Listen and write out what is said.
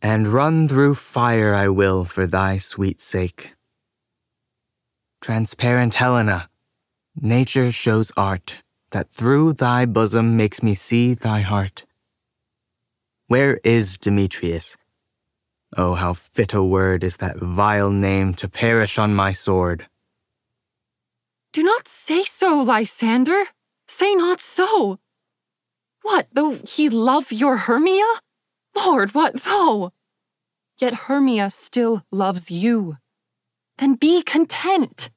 And run through fire I will for thy sweet sake. Transparent Helena, nature shows art that through thy bosom makes me see thy heart. Where is Demetrius? Oh, how fit a word is that vile name to perish on my sword. Do not say so, Lysander. Say not so. What, though he love your Hermia? Lord, what though? Yet Hermia still loves you. Then be content.